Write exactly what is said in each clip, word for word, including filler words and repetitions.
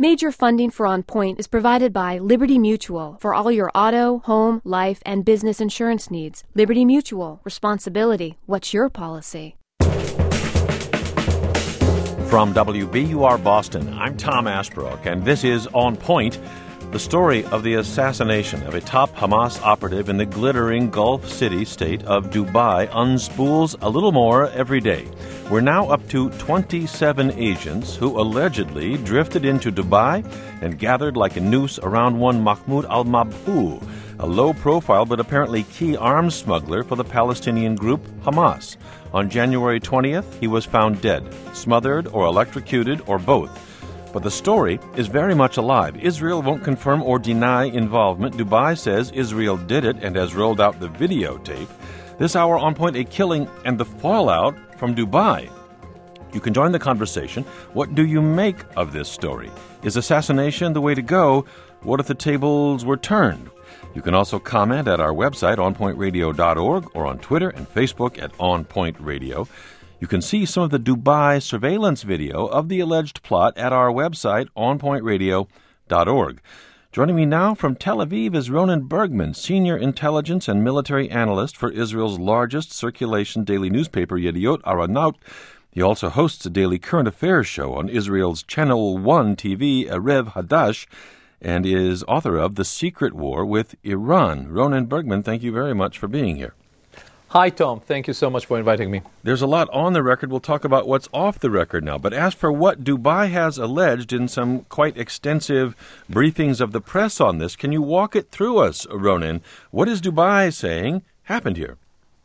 Major funding for On Point is provided by Liberty Mutual for all your auto, home, life, and business insurance needs. Liberty Mutual. Responsibility. What's your policy? From W B U R Boston, I'm Tom Ashbrook, and this is On Point, the story of the assassination of a top Hamas operative in the glittering Gulf City state of Dubai unspools a little more every day. We're now up to twenty-seven agents who allegedly drifted into Dubai and gathered like a noose around one Mahmoud al-Mabhouh, a low-profile but apparently key arms smuggler for the Palestinian group Hamas. On January twentieth, he was found dead, smothered or electrocuted or both. But the story is very much alive. Israel won't confirm or deny involvement. Dubai says Israel did it and has rolled out the videotape. This hour, On Point, a killing and the fallout from Dubai. You can join the conversation. What do you make of this story? Is assassination the way to go? What if the tables were turned? You can also comment at our website, on point radio dot org, or on Twitter and Facebook at On Point Radio. You can see some of the Dubai surveillance video of the alleged plot at our website, on point radio dot org. Joining me now from Tel Aviv is Ronen Bergman, Senior Intelligence and Military Analyst for Israel's largest circulation daily newspaper, Yediot Aharonot. He also hosts a daily current affairs show on Israel's Channel one T V, Erev Hadash, and is author of The Secret War with Iran. Ronen Bergman, thank you very much for being here. Hi, Tom. Thank you so much for inviting me. There's a lot on the record. We'll talk about what's off the record now. But as for what Dubai has alleged in some quite extensive briefings of the press on this, can you walk it through us, Ronen? What is Dubai saying happened here?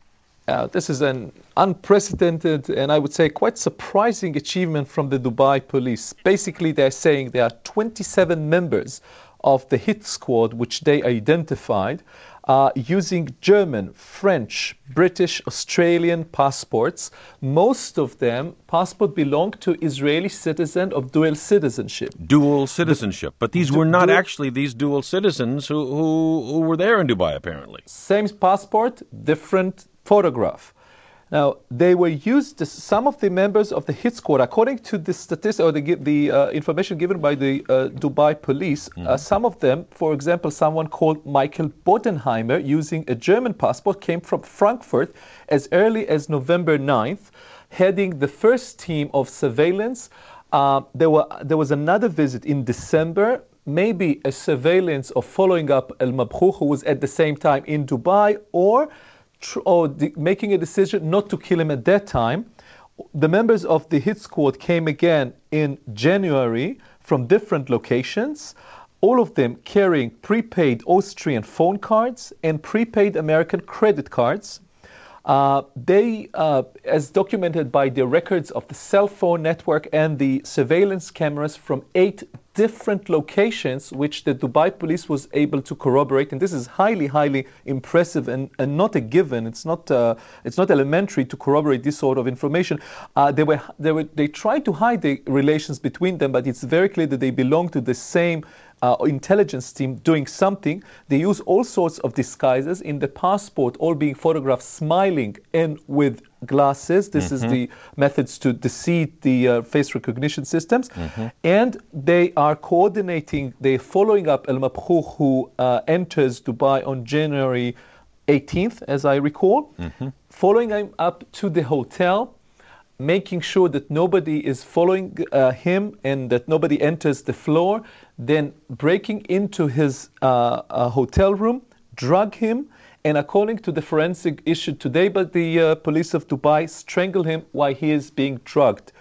Uh, this is an unprecedented and I would say quite surprising achievement from the Dubai police. Basically, they're saying there are twenty-seven members of the hit squad which they identified uh, using German, French, British, Australian passports. Most of them passport belong to Israeli citizen of dual citizenship. Dual citizenship. But these were not du- actually these dual citizens who, who, who were there in Dubai, apparently. Same passport, different photograph. Now, they were used, some of the members of the hit squad, according to the statistics or the, the uh, information given by the uh, Dubai police, mm-hmm. uh, some of them, for example, someone called Michael Bodenheimer, using a German passport, came from Frankfurt as early as November ninth, heading the first team of surveillance. Uh, there, were, there was another visit in December, maybe a surveillance of following up al-Mabhouh, who was at the same time in Dubai, or or the, making a decision not to kill him at that time. The members of the hit squad came again in January from different locations, all of them carrying prepaid Austrian phone cards and prepaid American credit cards. Uh, they, uh, as documented by the records of the cell phone network and the surveillance cameras from eight different locations, which the Dubai police was able to corroborate, and this is highly, highly impressive and, and not a given. It's not, uh, it's not elementary to corroborate this sort of information. Uh, they were, they were, they tried to hide the relations between them, but it's very clear that they belong to the same Uh, intelligence team doing something. They use all sorts of disguises. In the passport, all being photographed smiling and with glasses. This mm-hmm. is the methods to deceive the uh, face recognition systems. Mm-hmm. And they are coordinating, they're following up al-Mabhouh, who uh, enters Dubai on January eighteenth, as I recall, mm-hmm. following him up to the hotel, making sure that nobody is following uh, him and that nobody enters the floor, then breaking into his uh, uh, hotel room, drug him, and according to the forensic issued today by the uh, police of Dubai, strangle him while he is being drugged.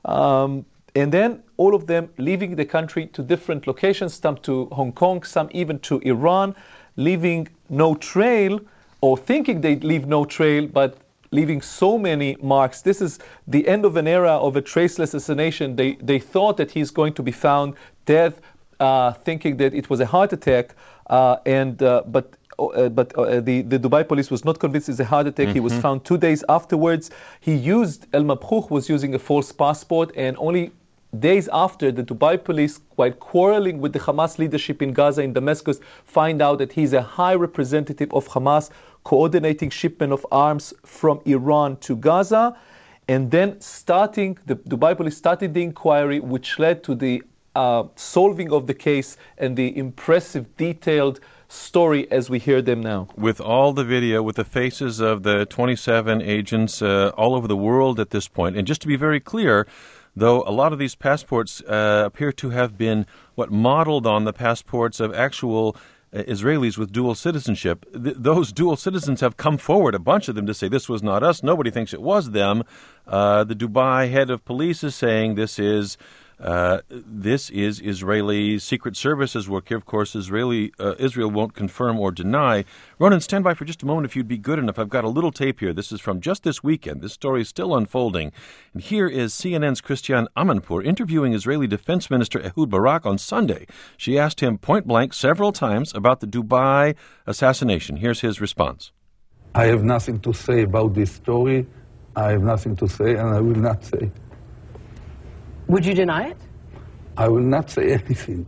Um, and then all of them leaving the country to different locations, some to Hong Kong, some even to Iran, leaving no trail, or thinking they'd leave no trail, but leaving so many marks. This is the end of an era of a traceless assassination. They they thought that he's going to be found dead, uh, thinking that it was a heart attack, uh, and uh, but uh, but uh, the the Dubai police was not convinced it's a heart attack. Mm-hmm. He was found two days afterwards. He used al-Mabhouh was using a false passport, and only days after, the Dubai police, while quarreling with the Hamas leadership in Gaza, in Damascus, find out that he's a high representative of Hamas, coordinating shipment of arms from Iran to Gaza, and then starting, the Dubai police started the inquiry, which led to the uh, solving of the case and the impressive, detailed story as we hear them now. With all the video, with the faces of the twenty-seven agents uh, all over the world at this point. And just to be very clear, though a lot of these passports uh, appear to have been what modeled on the passports of actual uh, Israelis with dual citizenship, th- those dual citizens have come forward, a bunch of them, to say this was not us. Nobody thinks it was them. Uh, the Dubai head of police is saying this is Uh, this is Israeli Secret Services work here. Of course, Israeli uh, Israel won't confirm or deny. Ronan, stand by for just a moment if you'd be good enough. I've got a little tape here. This is from just this weekend. This story is still unfolding. And here is C N N's Christiane Amanpour interviewing Israeli Defense Minister Ehud Barak on Sunday. She asked him point blank several times about the Dubai assassination. Here's his response. I have nothing to say about this story. I have nothing to say, and I will not say. Would you deny it? I will not say anything.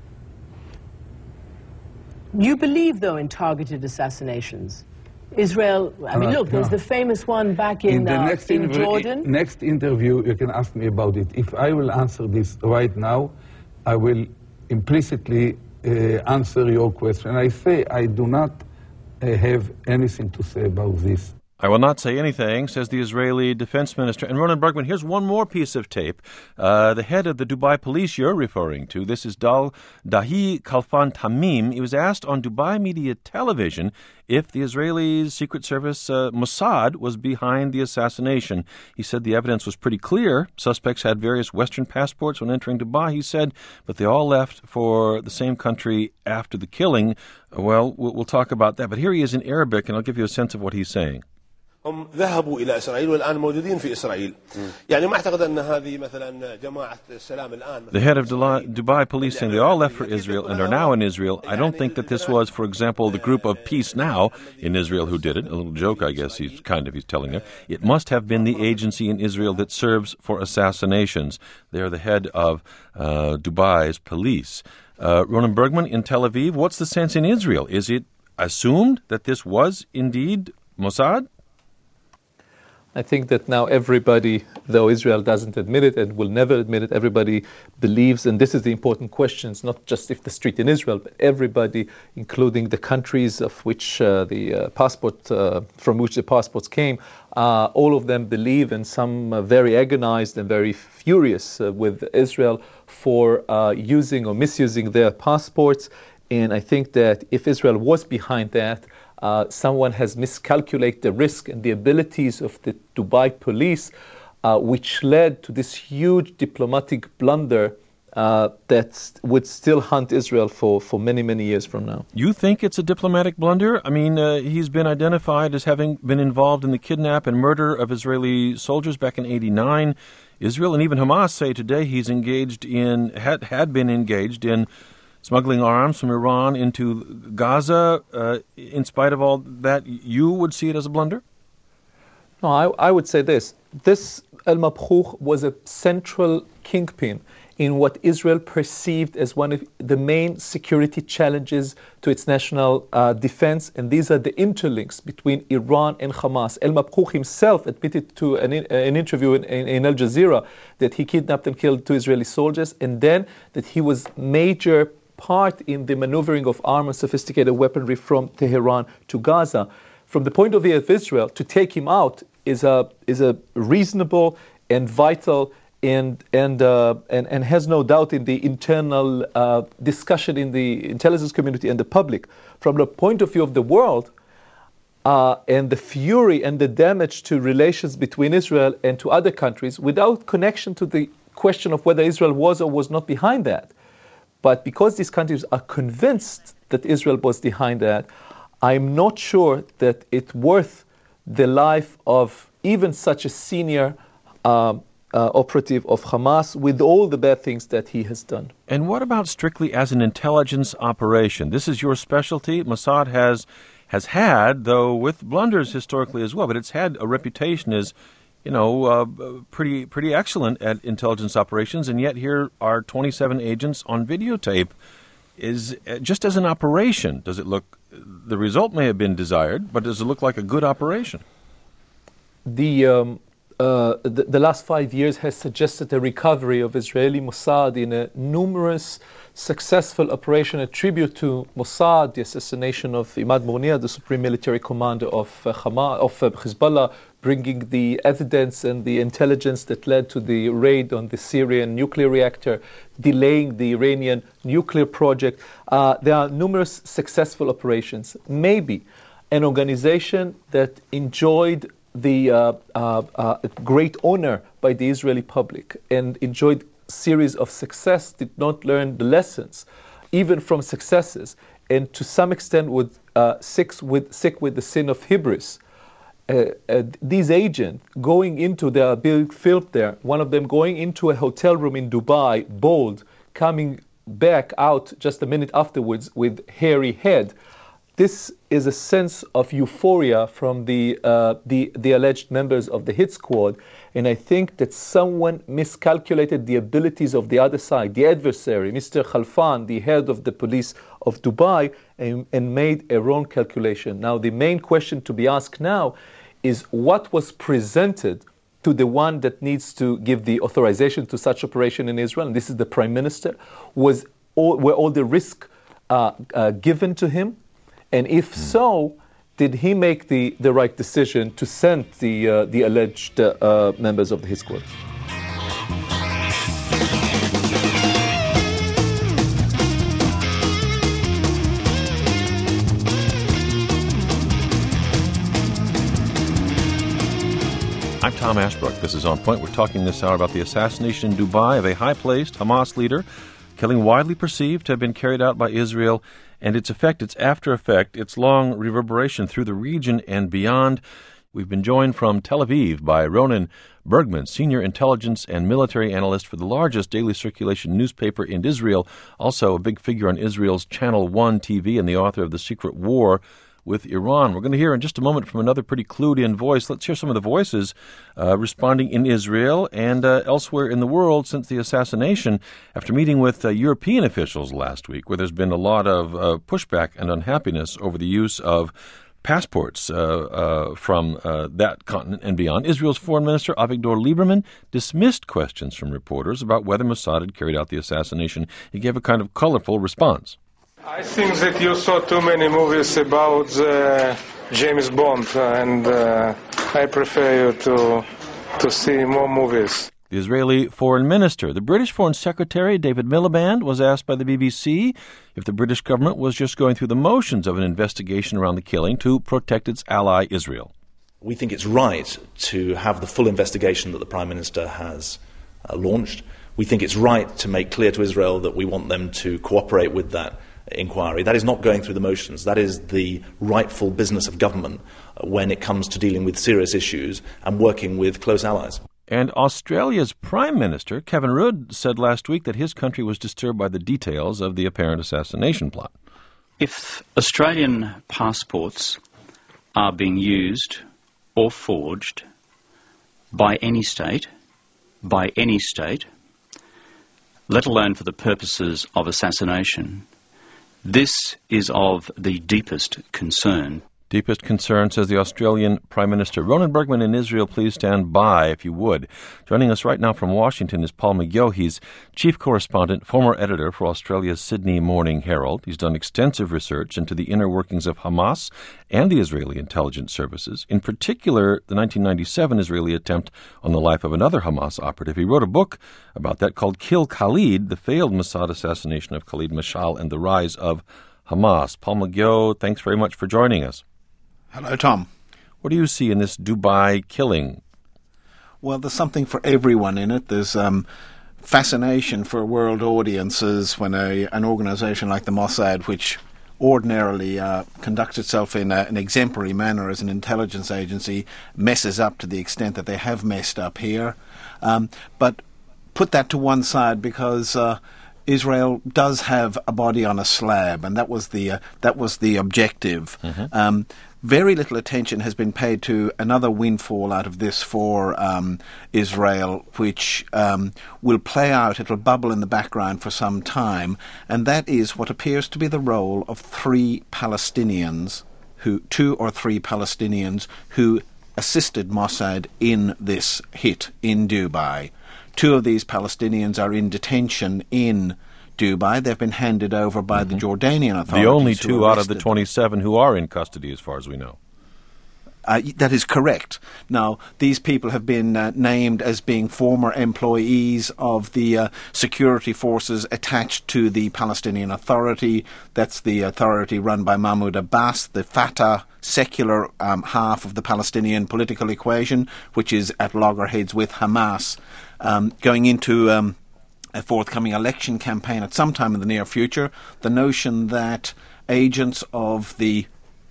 You believe, though, in targeted assassinations? Israel, I mean, Uh, look, there's no. the famous one back in, In the uh, next, in interv- Jordan. next interview, you can ask me about it. If I will answer this right now, I will implicitly uh, answer your question. I say I do not uh, have anything to say about this. I will not say anything, says the Israeli defense minister. And Ronan Bergman, here's one more piece of tape. Uh, the head of the Dubai police you're referring to, this is Dal Dahi Khalfan Tamim. He was asked on Dubai media television if the Israeli Secret Service uh, Mossad was behind the assassination. He said the evidence was pretty clear. Suspects had various Western passports when entering Dubai, he said, but they all left for the same country after the killing. Well, we'll, we'll talk about that. But here he is in Arabic, and I'll give you a sense of what he's saying. هم ذهبوا إلى إسرائيل والآن موجودين في إسرائيل. يعني ما أعتقد أن هذه مثلا جماعة السلام الآن. The head of Dubai police saying they all left for Israel and are now in Israel. I don't think that this was, for example, the group of Peace Now in Israel who did it. A little joke, I guess he's kind of he's telling her. It must have been the agency in Israel that serves for assassinations. They are the head of uh, Dubai's police. Uh, Ronan Bergman in Tel Aviv, what's the sense in Israel? Is it assumed that this was indeed Mossad? I think that now everybody, though Israel doesn't admit it and will never admit it, everybody believes, and this is the important question, it's not just if the street in Israel, but everybody, including the countries of which uh, the uh, passport, uh, from which the passports came, uh, all of them believe, and some uh, very agonized and very furious uh, with Israel for uh, using or misusing their passports. And I think that if Israel was behind that, Uh, someone has miscalculated the risk and the abilities of the Dubai police, uh, which led to this huge diplomatic blunder uh, that would still haunt Israel for, for many, many years from now. You think it's a diplomatic blunder? I mean, uh, he's been identified as having been involved in the kidnap and murder of Israeli soldiers back in eighty-nine. Israel and even Hamas say today he's engaged in, had, had been engaged in smuggling arms from Iran into Gaza. Uh, in spite of all that, you would see it as a blunder? No, I, I would say this. This al-Mabkhouh was a central kingpin in what Israel perceived as one of the main security challenges to its national uh, defense, and these are the interlinks between Iran and Hamas. Al-Mabkhouh himself admitted to an, an interview in, in, in Al Jazeera that he kidnapped and killed two Israeli soldiers, and then that he was major part in the maneuvering of arms and sophisticated weaponry from Tehran to Gaza. From the point of view of Israel, to take him out is a is a reasonable and vital and and uh, and, and has no doubt in the internal uh, discussion in the intelligence community and the public. From the point of view of the world, uh, and the fury and the damage to relations between Israel and to other countries, without connection to the question of whether Israel was or was not behind that. But because these countries are convinced that Israel was behind that, I'm not sure that it's worth the life of even such a senior uh, uh, operative of Hamas with all the bad things that he has done. And what about strictly as an intelligence operation? This is your specialty. Mossad has has had, though with blunders historically as well, but it's had a reputation as, you know, uh, pretty pretty excellent at intelligence operations, and yet here are twenty-seven agents on videotape. Is uh, just as an operation, does it look, the result may have been desired, but does it look like a good operation? The um, uh, the, the last five years has suggested a recovery of Israeli Mossad in a numerous successful operation, a tribute to Mossad, the assassination of Imad Mughniyeh, the supreme military commander of uh, Hamas, of uh, Hezbollah, bringing the evidence and the intelligence that led to the raid on the Syrian nuclear reactor, delaying the Iranian nuclear project. Uh, there are numerous successful operations. Maybe an organization that enjoyed the uh, uh, uh, great honor by the Israeli public and enjoyed series of success did not learn the lessons, even from successes, and to some extent would uh, sick with sick with the sin of hubris. Uh, uh, these agents going into their big field there, one of them going into a hotel room in Dubai, bold, coming back out just a minute afterwards with hairy head. This is a sense of euphoria from the, uh, the the alleged members of the hit squad, and I think that someone miscalculated the abilities of the other side, the adversary, Mister Khalfan, the head of the police of Dubai, and, and made a wrong calculation. Now, the main question to be asked now is what was presented to the one that needs to give the authorization to such operation in Israel, and this is the Prime Minister. Was all, were all the risk uh, uh, given to him? And if so, did he make the, the right decision to send the uh, the alleged uh, members of the hit squad? I'm Tom Ashbrook. This is On Point. We're talking this hour about the assassination in Dubai of a high-placed Hamas leader, killing widely perceived to have been carried out by Israel, and its effect, its after effect, its long reverberation through the region and beyond. We've been joined from Tel Aviv by Ronen Bergman, senior intelligence and military analyst for the largest daily circulation newspaper in Israel, also a big figure on Israel's Channel One T V and the author of The Secret War with Iran. We're going to hear in just a moment from another pretty clued-in voice. Let's hear some of the voices uh, responding in Israel and uh, elsewhere in the world since the assassination, after meeting with uh, European officials last week, where there's been a lot of uh, pushback and unhappiness over the use of passports uh, uh, from uh, that continent and beyond. Israel's Foreign Minister Avigdor Lieberman dismissed questions from reporters about whether Mossad had carried out the assassination. He gave a kind of colorful response. I think that you saw too many movies about uh, James Bond, and uh, I prefer you to to see more movies. The Israeli Foreign Minister. The British Foreign Secretary, David Miliband, was asked by the B B C if the British government was just going through the motions of an investigation around the killing to protect its ally, Israel. We think it's right to have the full investigation that the Prime Minister has uh, launched. We think it's right to make clear to Israel that we want them to cooperate with that inquiry. That is not going through the motions. That is the rightful business of government when it comes to dealing with serious issues and working with close allies. And Australia's Prime Minister, Kevin Rudd, said last week that his country was disturbed by the details of the apparent assassination plot. If Australian passports are being used or forged by any state, by any state, let alone for the purposes of assassination, this is of the deepest concern. Deepest concern, says the Australian Prime Minister. Ronen Bergman in Israel, please stand by if you would. Joining us right now from Washington is Paul McGill. He's chief correspondent, former editor for Australia's Sydney Morning Herald. He's done extensive research into the inner workings of Hamas and the Israeli intelligence services, in particular the nineteen ninety-seven Israeli attempt on the life of another Hamas operative. He wrote a book about that called Kill Khalid, the failed Mossad assassination of Khalid Mashal and the rise of Hamas. Paul McGill, thanks very much for joining us. Hello, Tom. What do you see in this Dubai killing? Well, there's something for everyone in it. There's um, fascination for world audiences when a, an organization like the Mossad, which ordinarily uh, conducts itself in a, an exemplary manner as an intelligence agency, messes up to the extent that they have messed up here. Um, but put that to one side, because uh, Israel does have a body on a slab, and that was the uh, that was the objective. Mm-hmm. Um, very little attention has been paid to another windfall out of this for um, Israel, which um, will play out. It'll bubble in the background for some time, and that is what appears to be the role of three Palestinians, who two or three Palestinians who assisted Mossad in this hit in Dubai. Two of these Palestinians are in detention in Dubai. They've been handed over by mm-hmm. the Jordanian authorities. The only two out of the twenty-seven who are in custody, as far as we know. Uh, that is correct. Now, these people have been uh, named as being former employees of the uh, security forces attached to the Palestinian Authority. That's the authority run by Mahmoud Abbas, the Fatah secular um, half of the Palestinian political equation, which is at loggerheads with Hamas. Um, going into um, a forthcoming election campaign at some time in the near future, the notion that agents of the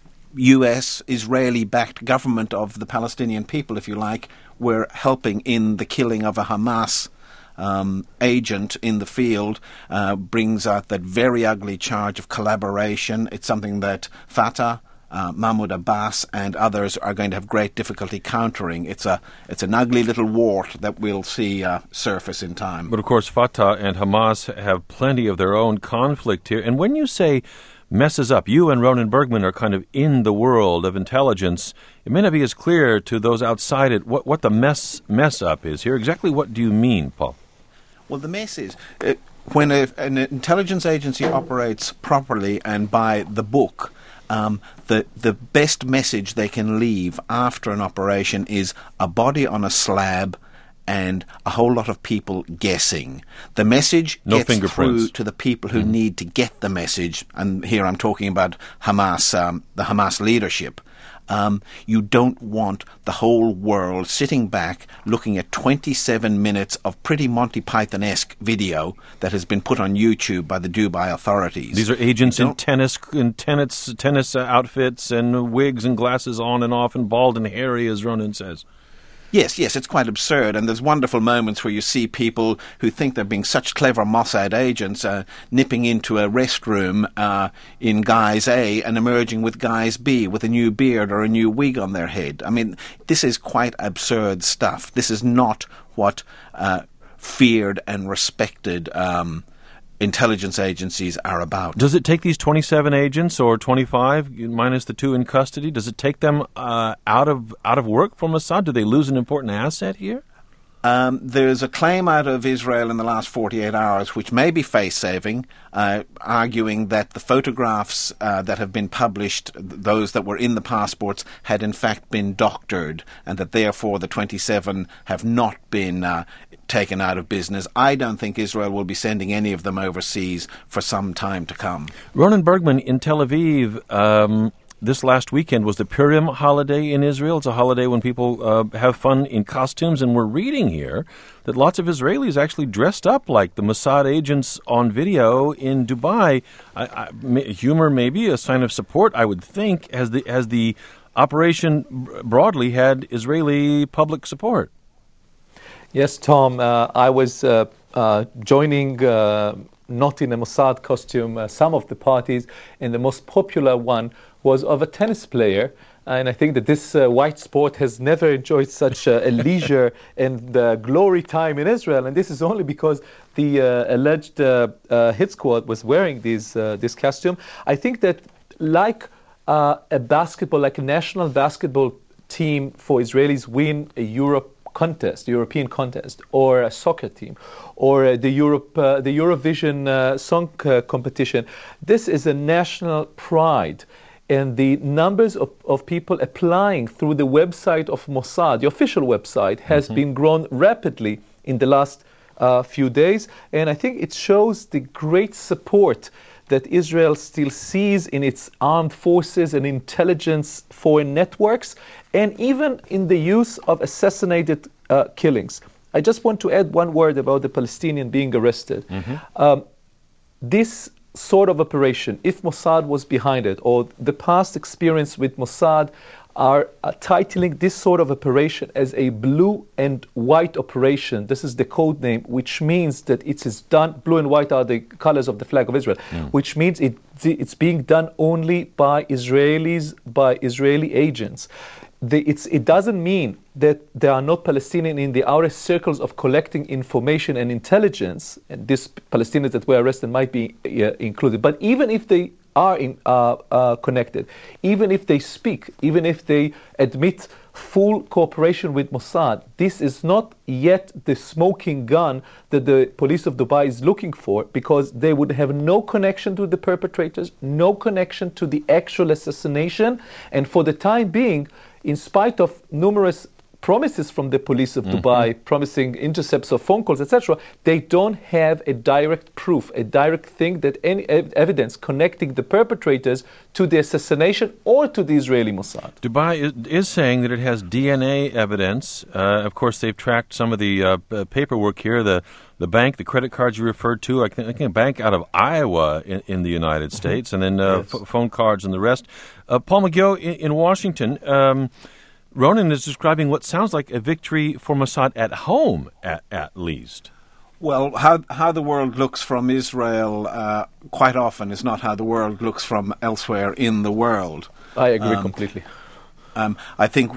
U S Israeli-backed government of the Palestinian people, if you like, were helping in the killing of a Hamas um, agent in the field, uh, brings out that very ugly charge of collaboration. It's something that Fatah, uh, Mahmoud Abbas and others are going to have great difficulty countering. It's a it's an ugly little wart that we'll see uh, surface in time. But of course Fatah and Hamas have plenty of their own conflict here. And when you say messes up, you and Ronen Bergman are kind of in the world of intelligence. It may not be as clear to those outside it what, what the mess mess up is here. Exactly what do you mean, Paul? Well, the mess is uh, when a, an intelligence agency operates properly and by the book, um, the the best message they can leave after an operation is a body on a slab and a whole lot of people guessing. The message no gets through to the people who mm. need to get the message, and here I'm talking about Hamas, um, the Hamas leadership. Um, you don't want the whole world sitting back looking at twenty-seven minutes of pretty Monty Python-esque video that has been put on YouTube by the Dubai authorities. These are agents in tennis in tennis, tennis outfits and wigs and glasses on and off and bald and hairy, as Ronen says. Yes, yes, it's quite absurd, and there's wonderful moments where you see people who think they're being such clever Mossad agents uh, nipping into a restroom uh, in guise A and emerging with guise B with a new beard or a new wig on their head. I mean, this is quite absurd stuff. This is not what uh, feared and respected um intelligence agencies are about. Does it take these twenty-seven agents or twenty-five minus the two in custody? Does it take them uh, out of out of work for Mossad? Do they lose an important asset here? Um, there's a claim out of Israel in the last forty-eight hours, which may be face-saving, uh, arguing that the photographs uh, that have been published, those that were in the passports, had in fact been doctored, and that therefore the twenty-seven have not been uh, taken out of business. I don't think Israel will be sending any of them overseas for some time to come. Ronen Bergman, in Tel Aviv, um, this last weekend was the Purim holiday in Israel. It's a holiday when people uh, have fun in costumes, and we're reading here that lots of Israelis actually dressed up like the Mossad agents on video in Dubai. I, I, humor may be a sign of support, I would think, has the, has the operation broadly had Israeli public support. Yes, Tom, uh, I was uh, uh, joining, uh, not in a Mossad costume, uh, some of the parties, and the most popular one was of a tennis player. And I think that this uh, white sport has never enjoyed such uh, a leisure and uh, glory time in Israel. And this is only because the uh, alleged uh, uh, hit squad was wearing these, uh, this costume. I think that like uh, a basketball, like a national basketball team for Israelis win a Europe contest, European contest, or a soccer team, or uh, the Europe, uh, the Eurovision uh, song uh, competition. This is a national pride, and the numbers of, of people applying through the website of Mossad, the official website, has mm-hmm. been grown rapidly in the last uh, few days, and I think it shows the great support that Israel still sees in its armed forces and intelligence foreign networks, and even in the use of assassinated uh, killings. I just want to add one word about the Palestinian being arrested. Mm-hmm. Um, this sort of operation, if Mossad was behind it, or the past experience with Mossad, are uh, titling this sort of operation as a blue and white operation. This is the code name, which means that it is done, blue and white are the colors of the flag of Israel, mm. which means it, it's being done only by Israelis, by Israeli agents. The, it's, it doesn't mean that there are not Palestinians in the outer circles of collecting information and intelligence, and these Palestinians that were arrested might be uh, included. But even if they are in, uh, uh, connected, even if they speak, even if they admit full cooperation with Mossad. This is not yet the smoking gun that the police of Dubai is looking for, because they would have no connection to the perpetrators, no connection to the actual assassination, and for the time being, in spite of numerous promises from the police of mm-hmm. Dubai, promising intercepts of phone calls, et cetera, they don't have a direct proof, a direct thing that any ev- evidence connecting the perpetrators to the assassination or to the Israeli Mossad. Dubai is, is saying that it has D N A evidence. Uh, of course, they've tracked some of the uh, p- paperwork here, the the bank, the credit cards you referred to, I think, I think a bank out of Iowa in, in the United States, mm-hmm. and then uh, yes. f- phone cards and the rest. Uh, Paul McGill in, in Washington, um, Ronan is describing what sounds like a victory for Mossad at home, at, at least. Well, how how the world looks from Israel uh, quite often is not how the world looks from elsewhere in the world. I agree um, completely. Um, I think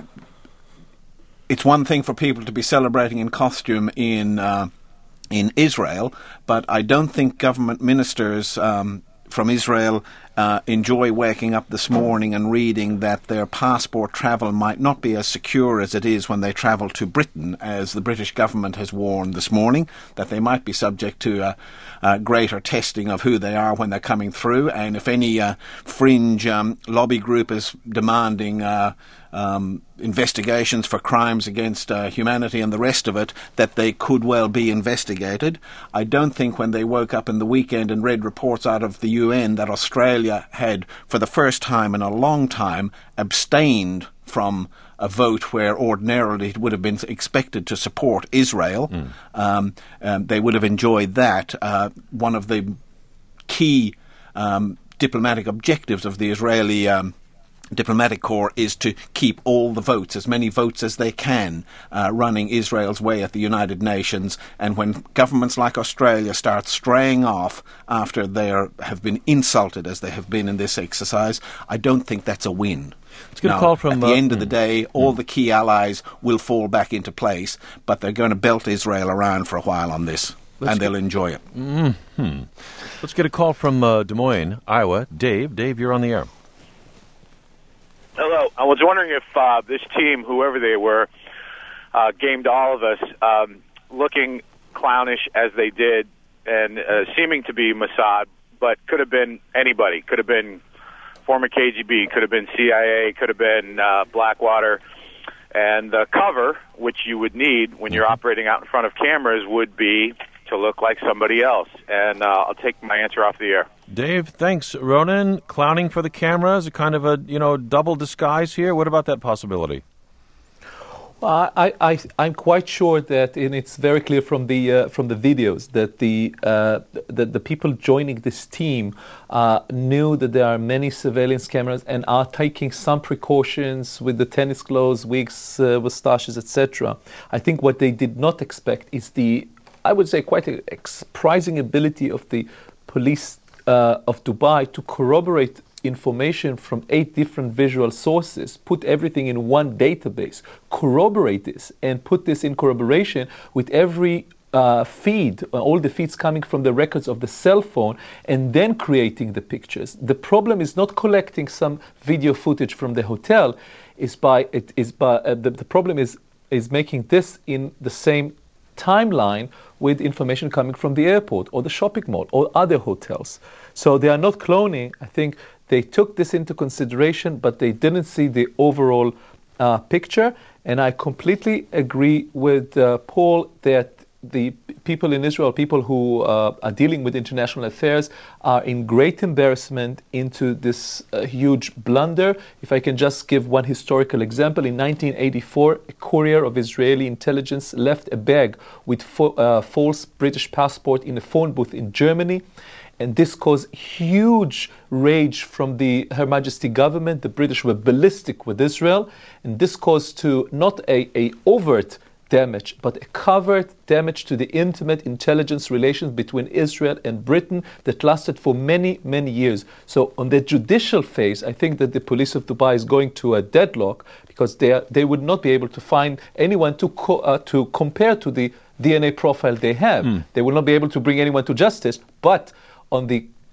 it's one thing for people to be celebrating in costume in uh, in Israel, but I don't think government ministers um, from Israel uh, enjoy waking up this morning and reading that their passport travel might not be as secure as it is when they travel to Britain, as the British government has warned this morning, that they might be subject to a, a greater testing of who they are when they're coming through. And if any uh, fringe um, lobby group is demanding uh, um, investigations for crimes against uh, humanity and the rest of it, that they could well be investigated. I don't think when they woke up in the weekend and read reports out of the U N that Australia had, for the first time in a long time, abstained from a vote where ordinarily it would have been expected to support Israel. Mm. Um, um, they would have enjoyed that. Uh, one of the key um, diplomatic objectives of the Israeli um, diplomatic corps is to keep all the votes, as many votes as they can, uh, running Israel's way at the United Nations. And when governments like Australia start straying off after they are, have been insulted as they have been in this exercise, I don't think that's a win. Let's get now, a call from, at the uh, end of the day, all mm. the key allies will fall back into place, but they're going to belt Israel around for a while on this, Let's and they'll enjoy it. Mm-hmm. Let's get a call from uh, Des Moines, Iowa. Dave, Dave, you're on the air. Hello. I was wondering if uh, this team, whoever they were, uh, gamed all of us, um, looking clownish as they did and uh, seeming to be Mossad, but could have been anybody. Could have been former K G B, could have been C I A, could have been uh, Blackwater. And the cover, which you would need when you're operating out in front of cameras, would be to look like somebody else. And uh, I'll take my answer off the air. Dave, thanks. Ronan, clowning for the camera is a kind of a, you know, double disguise here. What about that possibility? Well, I, I, I'm quite sure that, and it's very clear from the uh, from the videos, that the uh, that the people joining this team uh, knew that there are many surveillance cameras and are taking some precautions with the tennis clothes, wigs, uh, moustaches, et cetera. I think what they did not expect is the, I would say, quite a surprising ability of the police Uh, of Dubai to corroborate information from eight different visual sources, put everything in one database, corroborate this, and put this in corroboration with every uh, feed, all the feeds coming from the records of the cell phone, and then creating the pictures. The problem is not collecting some video footage from the hotel. Is by it is by uh, the, the problem is is making this in the same timeline with information coming from the airport or the shopping mall or other hotels. So they are not cloning. I think they took this into consideration, but they didn't see the overall uh, picture. And I completely agree with uh, Paul that the people in Israel, people who uh, are dealing with international affairs, are in great embarrassment into this uh, huge blunder. If I can just give one historical example, in nineteen eighty-four, a courier of Israeli intelligence left a bag with fo- uh, false British passport in a phone booth in Germany. And this caused huge rage from the Her Majesty government. The British were ballistic with Israel. And this caused to not a, a overt damage, but a covert damage to the intimate intelligence relations between Israel and Britain that lasted for many, many years. So on the judicial phase, I think that the police of Dubai is going to a deadlock because they are, they would not be able to find anyone to co- uh, to compare to the D N A profile they have. Mm. They will not be able to bring anyone to justice, but on the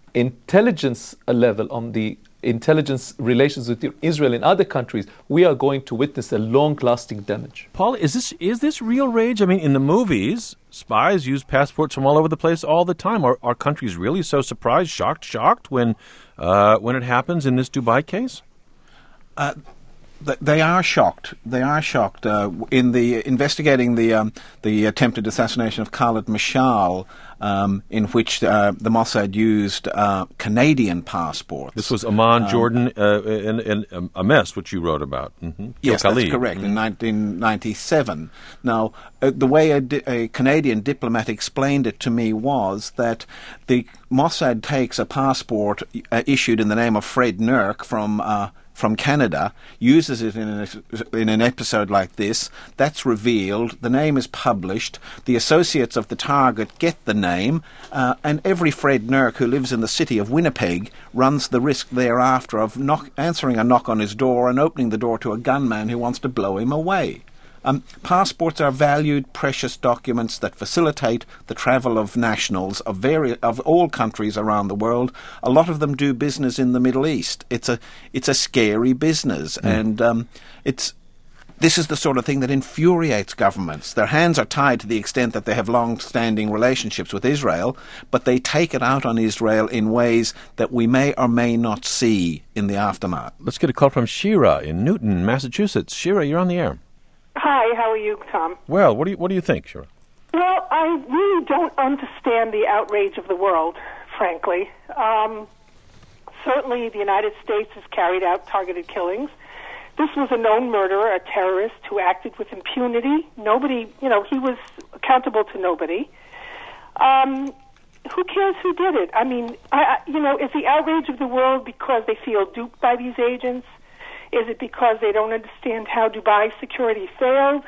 intelligence level, on the intelligence relations with Israel in other countries, we are going to witness a long-lasting damage. Paul, is this is this real rage? I mean, in the movies, spies use passports from all over the place all the time. Are, are countries really so surprised, shocked, shocked when uh, when it happens in this Dubai case? Uh, They are shocked. They are shocked. Uh, in the investigating the um, the attempted assassination of Khalid Mashal, um, in which uh, the Mossad used uh, Canadian passports. This was Amman, um, Jordan, uh, in, in, in a mess, which you wrote about. Mm-hmm. Yes, Khalid. that's correct. Mm-hmm. In nineteen ninety-seven. Now, uh, the way a, di- a Canadian diplomat explained it to me was that the Mossad takes a passport uh, issued in the name of Fred Nurk from. Uh, from Canada, uses it in an, in an episode like this, that's revealed, the name is published, the associates of the target get the name, uh, and every Fred Nurk who lives in the city of Winnipeg runs the risk thereafter of knock, answering a knock on his door and opening the door to a gunman who wants to blow him away. Um, passports are valued, precious documents that facilitate the travel of nationals of vari- of all countries around the world. A lot of them do business in the Middle East. It's a it's a scary business, mm. and um, it's this is the sort of thing that infuriates governments. Their hands are tied to the extent that they have long-standing relationships with Israel, but they take it out on Israel in ways that we may or may not see in the aftermath. Let's get a call from Shira in Newton, Massachusetts. Shira, you're on the air. Hi, how are you, Tom? Well, what do you what do you think, Shira? Well, I really don't understand the outrage of the world, frankly. Um, certainly, the United States has carried out targeted killings. This was a known murderer, a terrorist who acted with impunity. Nobody, you know, he was accountable to nobody. Um, who cares who did it? I mean, I, I, you know, is the outrage of the world because they feel duped by these agents? Is it because they don't understand how Dubai security failed?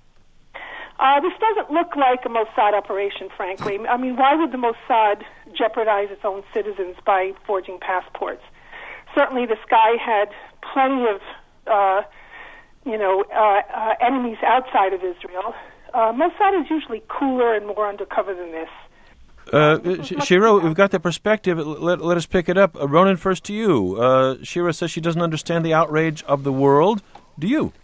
Uh, this doesn't look like a Mossad operation, frankly. I mean, why would the Mossad jeopardize its own citizens by forging passports? Certainly this guy had plenty of, uh, you know, uh, uh, enemies outside of Israel. Uh, Mossad is usually cooler and more undercover than this. Uh, Shira, we've got that perspective. Let, let us pick it up. Uh, Ronan, first to you. Uh, Shira says she doesn't understand the outrage of the world. Do you?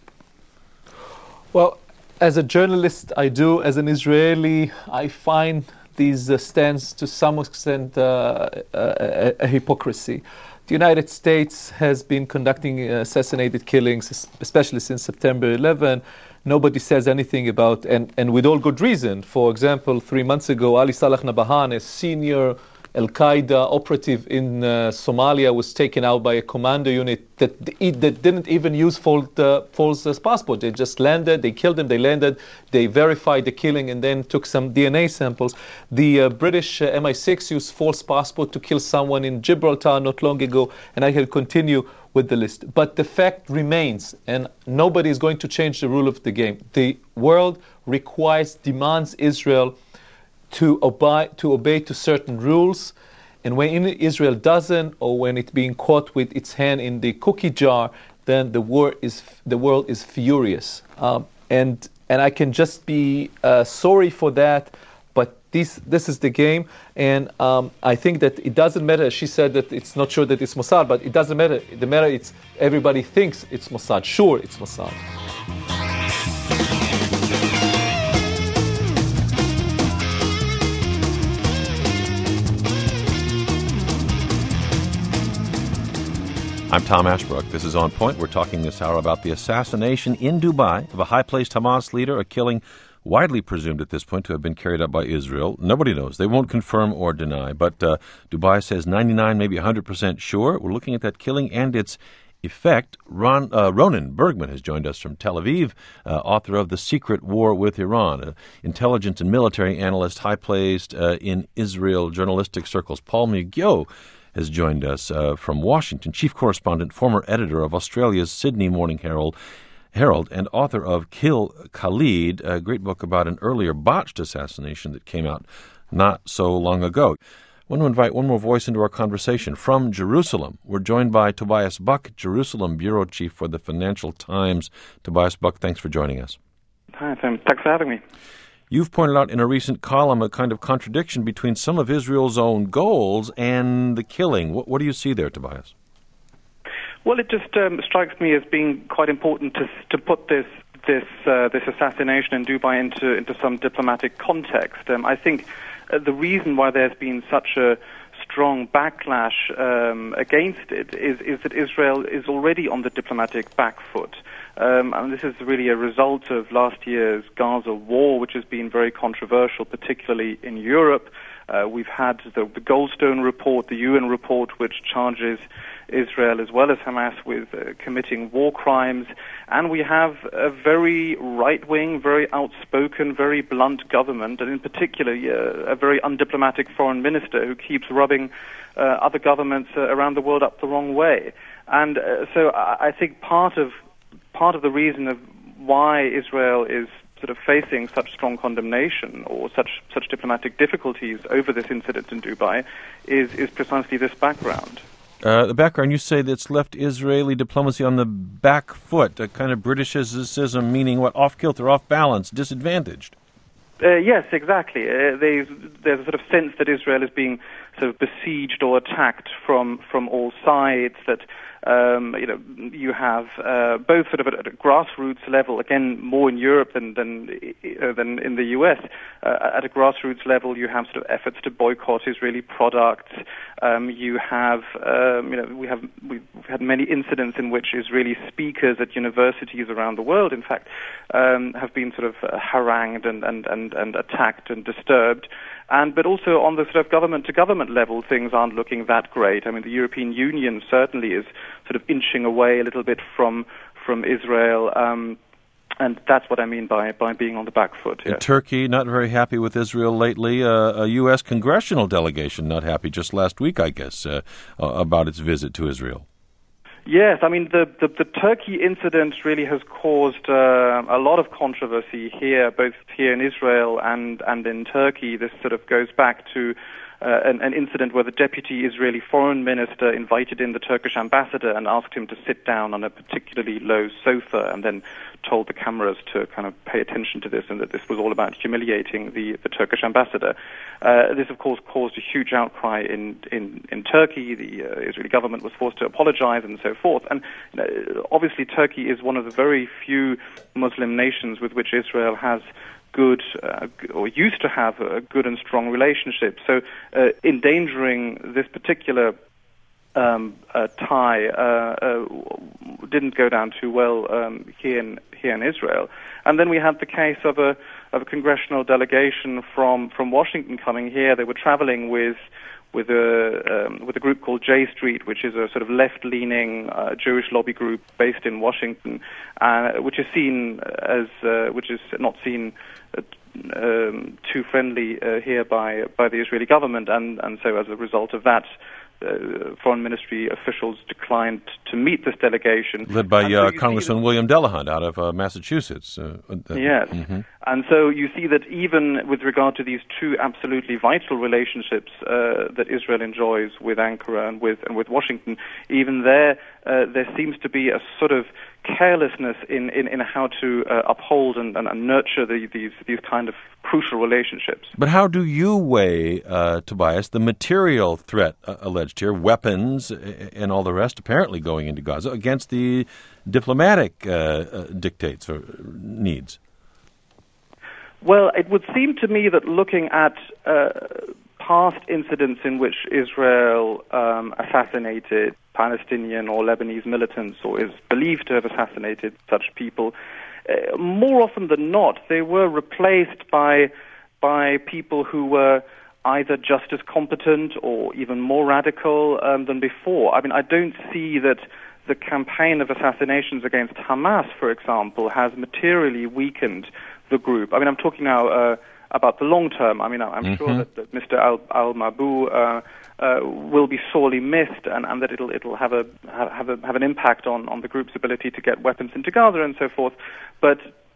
Well, as a journalist, I do. As an Israeli, I find these uh, stands to some extent uh, a, a hypocrisy. The United States has been conducting assassinated killings, especially since September eleventh. Nobody says anything about, and, and with all good reason. For example, three months ago, Ali Salah Nabahan, a senior Al-Qaeda operative in uh, Somalia, was taken out by a commando unit that, that didn't even use false, uh, false uh, passport. They just landed, they killed him, they landed, they verified the killing and then took some D N A samples. The uh, British uh, M I six used false passport to kill someone in Gibraltar not long ago, and I can continue with the list. But the fact remains, and nobody is going to change the rule of the game. The world requires, demands Israel to obey to obey to certain rules, and when Israel doesn't, or when it's being caught with its hand in the cookie jar, then the war is the world is furious. Um, and and I can just be uh, sorry for that. But this this is the game, and um, I think that it doesn't matter. She said that it's not sure that it's Mossad, but it doesn't matter. The matter it's everybody thinks it's Mossad. Sure, it's Mossad. I'm Tom Ashbrook. This is On Point. We're talking this hour about the assassination in Dubai of a high-placed Hamas leader, a killing widely presumed at this point to have been carried out by Israel. Nobody knows. They won't confirm or deny. But uh, Dubai says ninety-nine, maybe one hundred percent sure. We're looking at that killing and its effect. Ron, uh, Ronan Bergman has joined us from Tel Aviv, uh, author of The Secret War with Iran, an intelligence and military analyst, high-placed uh, in Israel journalistic circles. Paul Mugio has joined us uh, from Washington, chief correspondent, former editor of Australia's Sydney Morning Herald, Herald, and author of Kill Khalid, a great book about an earlier botched assassination that came out not so long ago. I want to invite one more voice into our conversation. From Jerusalem, we're joined by Tobias Buck, Jerusalem bureau chief for the Financial Times. Tobias Buck, thanks for joining us. Hi, Tim. Thanks for having me. You've pointed out in a recent column a kind of contradiction between some of Israel's own goals and the killing. What, what do you see there, Tobias? Well, it just um, strikes me as being quite important to to put this this uh, this assassination in Dubai into into some diplomatic context. Um, I think uh, the reason why there's been such a strong backlash um, against it is is that Israel is already on the diplomatic back foot. Um, and this is really a result of last year's Gaza war, which has been very controversial, particularly in Europe. Uh, we've had the, the Goldstone report, the U N report, which charges Israel as well as Hamas with uh, committing war crimes. And we have a very right-wing, very outspoken, very blunt government, and in particular uh, a very undiplomatic foreign minister who keeps rubbing uh, other governments uh, around the world up the wrong way. And uh, so I, I think part of part of the reason of why Israel is sort of facing such strong condemnation or such such diplomatic difficulties over this incident in Dubai is is precisely this background. Uh, the background, you say that's left Israeli diplomacy on the back foot, a kind of Britishism, meaning what, off-kilter, off-balance, disadvantaged. Uh, yes, exactly. Uh, there's, there's a sort of sense that Israel is being sort of besieged or attacked from, from all sides, that Um, you know, you have uh, both sort of at a grassroots level, again, more in Europe than than, uh, than in the U S. Uh, at a grassroots level, you have sort of efforts to boycott Israeli products. Um, you have, um, you know, we have we've had many incidents in which Israeli speakers at universities around the world, in fact, um, have been sort of uh, harangued and, and, and, and attacked and disturbed. And but also on the sort of government-to-government level, things aren't looking that great. I mean, the European Union certainly is sort of inching away a little bit from from Israel, um, and that's what I mean by by being on the back foot. Yes. Turkey not very happy with Israel lately. Uh, a U S congressional delegation not happy just last week, I guess, uh, about its visit to Israel. Yes, I mean, the, the, the Turkey incident really has caused uh, a lot of controversy here, both here in Israel and, and in Turkey. This sort of goes back to uh, an, an incident where the deputy Israeli foreign minister invited in the Turkish ambassador and asked him to sit down on a particularly low sofa, and then told the cameras to kind of pay attention to this and that this was all about humiliating the, the Turkish ambassador. Uh, this, of course, caused a huge outcry in, in, in Turkey. The uh, Israeli government was forced to apologize and so forth. And you know, obviously Turkey is one of the very few Muslim nations with which Israel has good uh, or used to have a good and strong relationship. So uh, endangering this particular um, uh, tie uh, uh, didn't go down too well um, here in here in Israel. And then we had the case of a of a congressional delegation from from Washington coming here. They were traveling with with a um, with a group called J Street, which is a sort of left-leaning uh, Jewish lobby group based in Washington, uh, which is seen as uh, which is not seen uh, um, too friendly uh, here by by the Israeli government, and and so as a result of that, Uh, foreign ministry officials declined to meet this delegation. Led by so uh, Congressman William Delahunt out of uh, Massachusetts. Uh, uh, yes. Mm-hmm. And so you see that even with regard to these two absolutely vital relationships uh, that Israel enjoys with Ankara and with and with Washington, even there, uh, there seems to be a sort of carelessness in, in, in how to uh, uphold and, and, and nurture the, these these kind of crucial relationships. But how do you weigh, uh, Tobias, the material threat uh, alleged here, weapons and all the rest apparently going into Gaza, against the diplomatic uh, uh, dictates or needs? Well, it would seem to me that looking at uh, past incidents in which Israel um, assassinated Palestinian or Lebanese militants, or is believed to have assassinated such people, uh, more often than not, they were replaced by by people who were either just as competent or even more radical um, than before. I mean, I don't see that the campaign of assassinations against Hamas, for example, has materially weakened the group. I mean, I'm talking now uh, about the long term. I mean, I'm mm-hmm. sure that, that Mister Al- Al-Mabou uh, uh, will be sorely missed, and, and that it'll it'll have a have a have an impact on, on the group's ability to get weapons into Gaza and so forth. But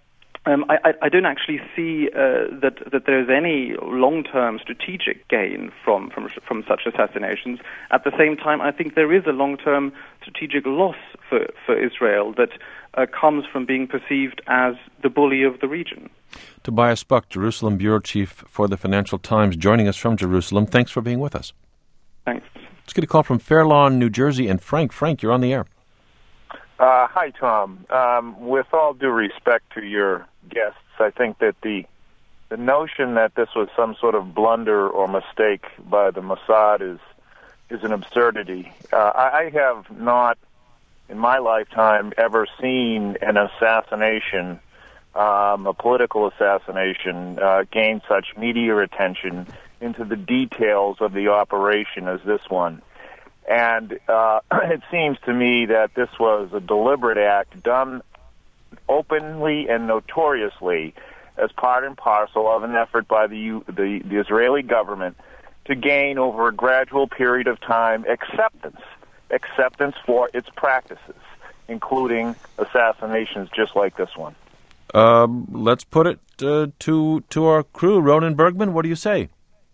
Um, I, I don't actually see uh, that that there's any long-term strategic gain from, from from such assassinations. At the same time, I think there is a long-term strategic loss for, for Israel that uh, comes from being perceived as the bully of the region. Tobias Buck, Jerusalem bureau chief for the Financial Times, joining us from Jerusalem. Thanks for being with us. Thanks. Let's get a call from Fair Lawn, New Jersey, and Frank. Frank, you're on the air. Uh, hi, Tom. Um, with all due respect to your guests, I think that the the notion that this was some sort of blunder or mistake by the Mossad is is an absurdity. Uh, I, I have not, in my lifetime, ever seen an assassination, um, a political assassination, uh, gain such media attention into the details of the operation as this one. And uh, it seems to me that this was a deliberate act done openly and notoriously as part and parcel of an effort by the, the, the Israeli government to gain over a gradual period of time acceptance, acceptance for its practices, including assassinations just like this one. Um, let's put it uh, to to our crew. Ronan Bergman, what do you say?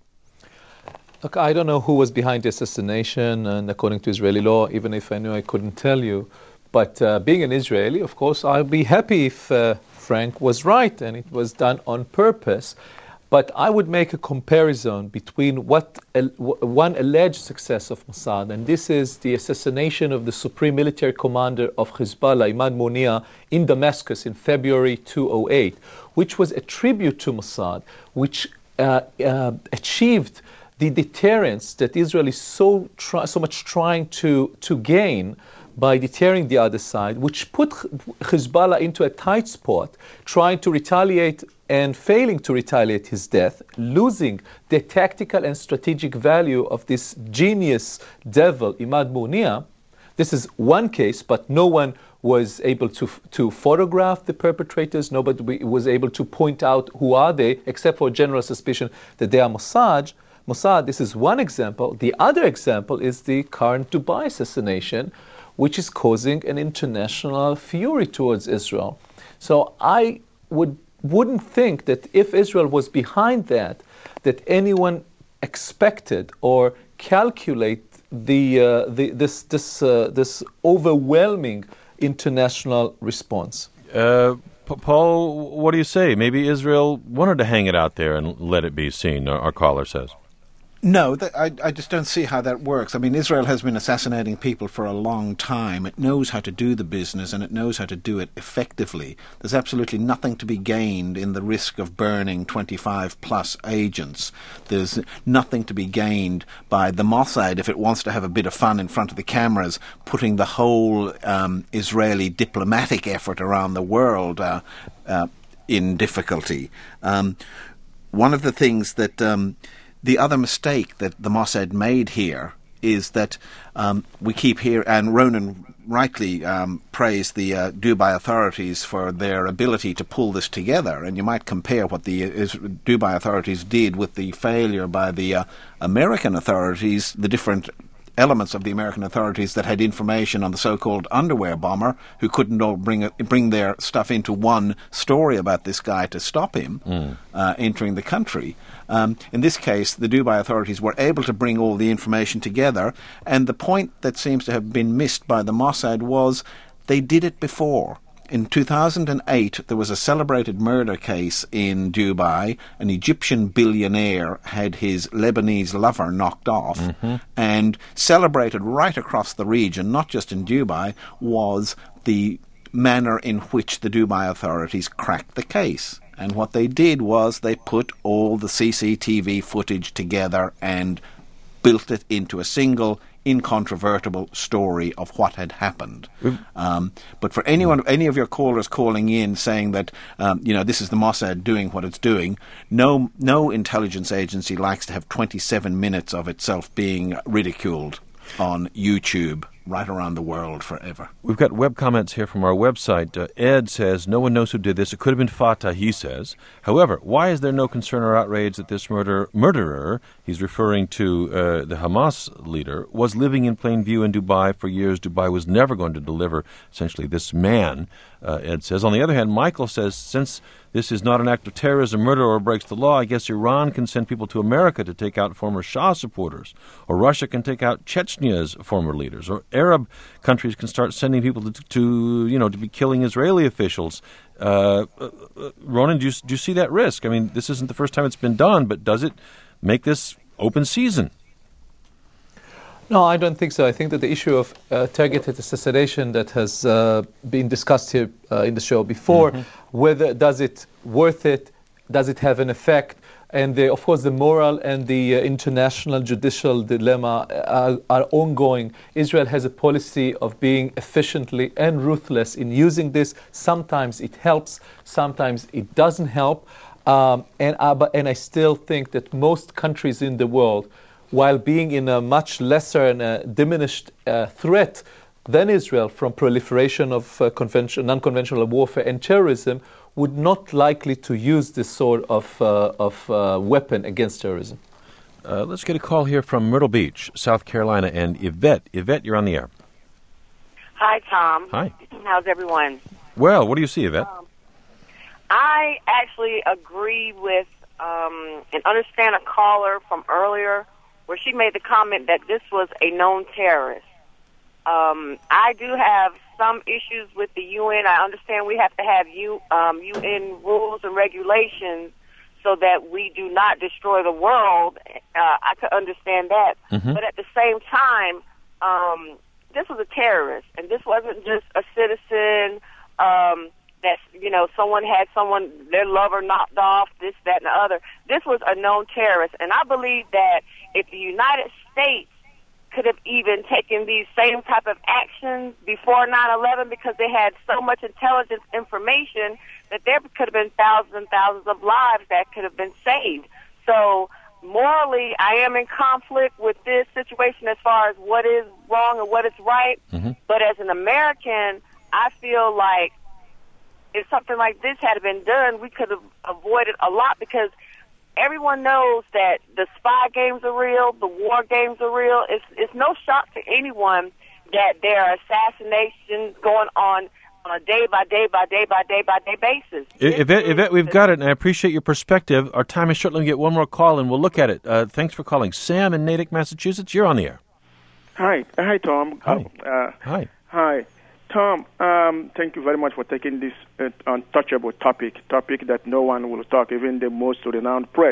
Look, I don't know who was behind the assassination, and according to Israeli law, even if I knew, I couldn't tell you. But uh, being an Israeli, of course, I'll be happy if uh, Frank was right and it was done on purpose. But I would make a comparison between what uh, one alleged success of Mossad, and this is the assassination of the supreme military commander of Hezbollah, Imad Mounia, in Damascus in February two thousand eight, which was a tribute to Mossad, which uh, uh, achieved the deterrence that Israel is so try, so much trying to, to gain by deterring the other side, which put Hezbollah into a tight spot, trying to retaliate and failing to retaliate his death, losing the tactical and strategic value of this genius devil, Imad Mounia. This is one case, but no one was able to to photograph the perpetrators. Nobody was able to point out who are they, except for general suspicion that they are Mossad. Mossad, this is one example. The other example is the current Dubai assassination, which is causing an international fury towards Israel. So I would, wouldn't think that if Israel was behind that, that anyone expected or calculate the, uh, the this this uh, this overwhelming international response. Uh, P- Paul, what do you say? Maybe Israel wanted to hang it out there and let it be seen, our, our caller says. No, th- I, I just don't see how that works. I mean, Israel has been assassinating people for a long time. It knows how to do the business, and it knows how to do it effectively. There's absolutely nothing to be gained in the risk of burning twenty-five plus agents. There's nothing to be gained by the Mossad, if it wants to have a bit of fun in front of the cameras, putting the whole um, Israeli diplomatic effort around the world uh, uh, in difficulty. Um, one of the things that... Um, The other mistake that the Mossad made here is that um, we keep here, and Ronan rightly um, praised the uh, Dubai authorities for their ability to pull this together, and you might compare what the uh, Dubai authorities did with the failure by the uh, American authorities, the different elements of the American authorities that had information on the so-called underwear bomber, who couldn't all bring a, bring their stuff into one story about this guy to stop him mm. uh, entering the country. Um, in this case, the Dubai authorities were able to bring all the information together, and the point that seems to have been missed by the Mossad was they did it before. In two thousand eight, there was a celebrated murder case in Dubai. An Egyptian billionaire had his Lebanese lover knocked off, mm-hmm. and celebrated right across the region, not just in Dubai, was the manner in which the Dubai authorities cracked the case. And what they did was they put all the C C T V footage together and built it into a single incontrovertible story of what had happened. Um, but for anyone, any of your callers calling in saying that, um, you know, this is the Mossad doing what it's doing, no, no intelligence agency likes to have twenty-seven minutes of itself being ridiculed on YouTube right around the world forever. We've got web comments here from our website. Uh, Ed says, no one knows who did this. It could have been Fatah, he says. However, why is there no concern or outrage that this murder, murderer, he's referring to uh, the Hamas leader, was living in plain view in Dubai for years? Dubai was never going to deliver, essentially, this man, uh, Ed says. On the other hand, Michael says, since this is not an act of terrorism, murder, or breaks the law, I guess Iran can send people to America to take out former Shah supporters, or Russia can take out Chechnya's former leaders, or Arab countries can start sending people to, to you know, to be killing Israeli officials. Uh, uh, Ronan, do you, do you see that risk? I mean, this isn't the first time it's been done, but does it make this open season? No, I don't think so. I think that the issue of uh, targeted assassination that has uh, been discussed here uh, in the show before, mm-hmm. whether does it worth it, does it have an effect, and the, of course the moral and the uh, international judicial dilemma are, are ongoing. Israel has a policy of being efficiently and ruthless in using this. Sometimes it helps, sometimes it doesn't help, um, and, uh, but, and I still think that most countries in the world, while being in a much lesser and a diminished uh, threat than Israel from proliferation of uh, convention, non-conventional warfare and terrorism, would not likely to use this sort of, uh, of uh, weapon against terrorism. Uh, let's get a call here from Myrtle Beach, South Carolina, and Yvette. Yvette, you're on the air. Hi, Tom. Hi. How's everyone? Well, what do you see, Yvette? Um, I actually agree with um, and understand a caller from earlier where she made the comment that this was a known terrorist. Um, I do have some issues with the U N. I understand we have to have U, um, U N rules and regulations so that we do not destroy the world. Uh, I could understand that. Mm-hmm. But at the same time, um, this was a terrorist, and this wasn't just a citizen um, that, you know, someone had someone, their lover knocked off, this, that, and the other. This was a known terrorist, and I believe that if the United States could have even taken these same type of actions before nine eleven because they had so much intelligence information that there could have been thousands and thousands of lives that could have been saved. So morally, I am in conflict with this situation as far as what is wrong and what is right. Mm-hmm. But as an American, I feel like if something like this had been done, we could have avoided a lot because everyone knows that the spy games are real, the war games are real. It's, it's no shock to anyone that there are assassinations going on on a day by day by day by day by day basis. Yvette, Yvette, we've got it, and I appreciate your perspective. Our time is short. Let me get one more call, and we'll look at it. Uh, thanks for calling. Sam in Natick, Massachusetts, you're on the air. Hi. Hi, Tom. Hi. Uh, Hi. Hi. Tom, um, thank you very much for taking this uh, untouchable topic, topic that no one will talk, even the most renowned press.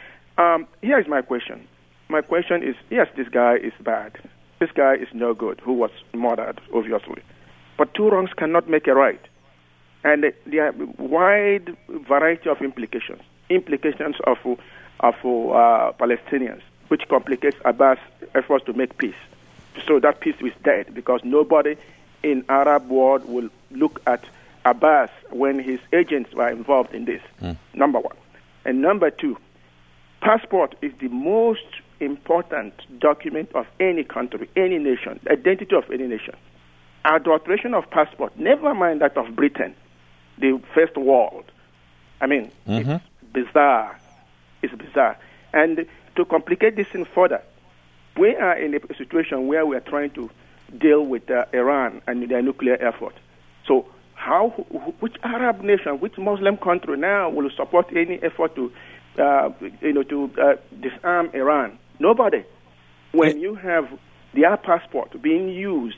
Um, here is my question. My question is, yes, this guy is bad. This guy is no good, who was murdered, obviously. But two wrongs cannot make a right. And there are wide variety of implications. Implications of, of uh, Palestinians, which complicates Abbas' efforts to make peace. So that peace is dead because nobody in Arab world will look at Abbas when his agents were involved in this, mm. number one. And number two, passport is the most important document of any country, any nation, identity of any nation. Adulteration of passport, never mind that of Britain, the first world. I mean, mm-hmm. it's bizarre. It's bizarre. And to complicate this thing further, we are in a situation where we are trying to deal with uh, Iran and their nuclear effort. So how, which Arab nation, which Muslim country now will support any effort to, uh, you know, to uh, disarm Iran? Nobody. When you have their passport being used,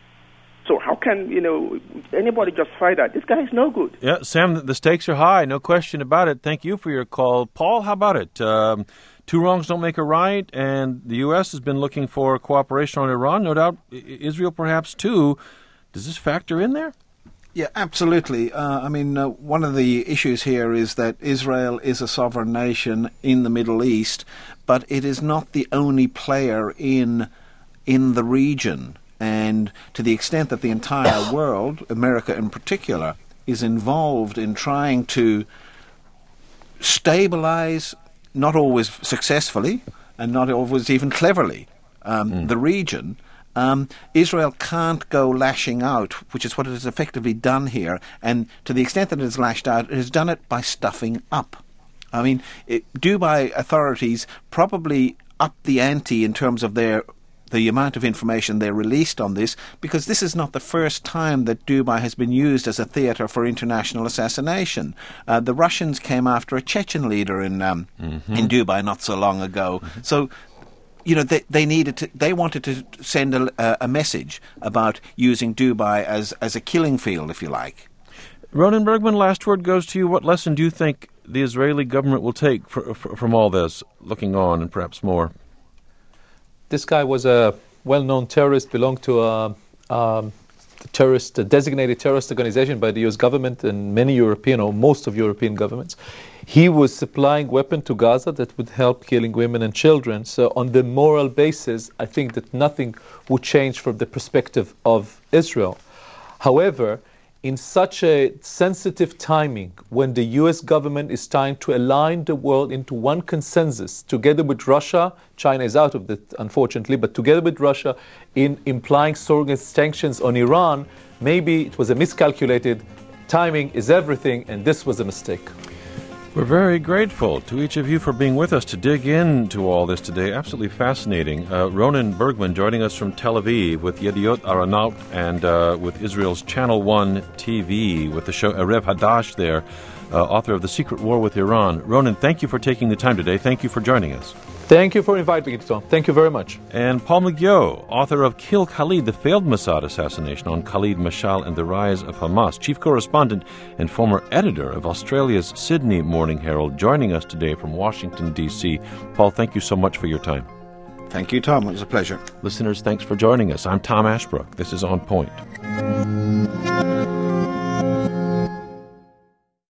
so how can, you know, anybody justify that? This guy is no good. Yeah, Sam, the stakes are high, no question about it. Thank you for your call. Paul, how about it? Um, two wrongs don't make a right, and the U S has been looking for cooperation on Iran. No doubt Israel perhaps too. Does this factor in there? Yeah, absolutely. Uh, I mean, uh, one of the issues here is that Israel is a sovereign nation in the Middle East, but it is not the only player in in the region. And to the extent that the entire world, America in particular, is involved in trying to stabilize, not always successfully, and not always even cleverly, um, mm. the region, Um, Israel can't go lashing out, which is what it has effectively done here. And to the extent that it has lashed out, it has done it by stuffing up. I mean, it, Dubai authorities probably upped the ante in terms of their the amount of information they released on this, because this is not the first time that Dubai has been used as a theatre for international assassination. Uh, the Russians came after a Chechen leader in um, mm-hmm. in Dubai not so long ago. Mm-hmm. So, you know, they, they needed to, they wanted to send a, a message about using Dubai as, as a killing field, if you like. Ronen Bergman, last word goes to you. What lesson do you think the Israeli government will take for, for, from all this, looking on and perhaps more? This guy was a well-known terrorist, belonged to a, a terrorist, a designated terrorist organization by the U S government and many European, or most of European governments. He was supplying weapons to Gaza that would help killing women and children. So on the moral basis, I think that nothing would change from the perspective of Israel. However, in such a sensitive timing, when the U S government is trying to align the world into one consensus, together with Russia, China is out of it, unfortunately, but together with Russia, in implying sanctions on Iran, maybe it was a miscalculated. Timing is everything, and this was a mistake. We're very grateful to each of you for being with us to dig into all this today. Absolutely fascinating. Uh, Ronen Bergman joining us from Tel Aviv with Yediot Ahronout and uh, with Israel's Channel one T V with the show Erev Hadash there, uh, author of The Secret War with Iran. Ronen, thank you for taking the time today. Thank you for joining us. Thank you for inviting me, Tom. Thank you very much. And Paul McGill, author of Kill Khalid, the failed Mossad assassination on Khalid Mashal and the rise of Hamas, chief correspondent and former editor of Australia's Sydney Morning Herald, joining us today from Washington, D C. Paul, thank you so much for your time. Thank you, Tom. It was a pleasure. Listeners, thanks for joining us. I'm Tom Ashbrook. This is On Point.